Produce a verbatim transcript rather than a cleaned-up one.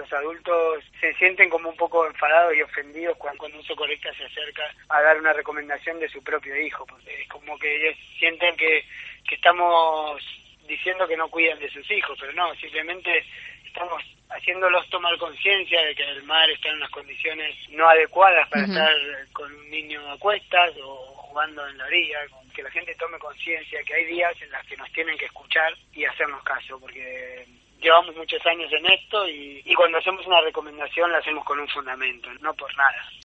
los adultos se sienten como un poco enfadados y ofendidos cuando, cuando un socorrista se acerca a dar una recomendación de su propio hijo, porque es como que ellos sienten que, que estamos diciendo que no cuidan de sus hijos, pero no, simplemente estamos haciéndolos tomar conciencia de que el mar está en unas condiciones no adecuadas para uh-huh. estar con un niño a cuestas o jugando en la orilla, que la gente tome conciencia que hay días en los que nos tienen que escuchar y hacernos caso, porque llevamos muchos años en esto y, y cuando hacemos una recomendación la hacemos con un fundamento, no por nada.